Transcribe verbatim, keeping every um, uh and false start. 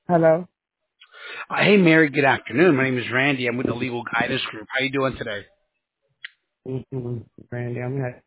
Hello. Uh, hey, Mary. Good afternoon. My name is Randy. I'm with the Legal Guidance Group. How you doing today? Mm-hmm. Randy, I'm not